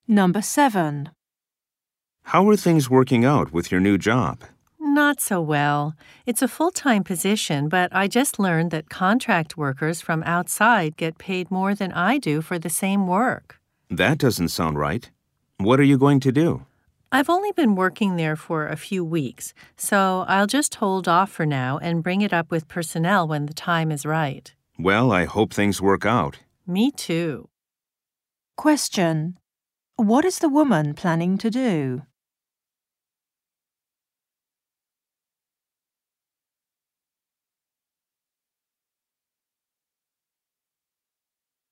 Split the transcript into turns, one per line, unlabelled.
Number 7.
How are things working out with your new job?
Not so well. It's a full-time position, but I just learned that contract workers from outside get paid more than I do for the same work.
That doesn't sound right. What are you going to do?
I've only been working there for a few weeks, so I'll just hold off for now and bring it up with personnel when the time is right.
Well, I hope things work out.
Me too.
Question. What is the woman planning to do?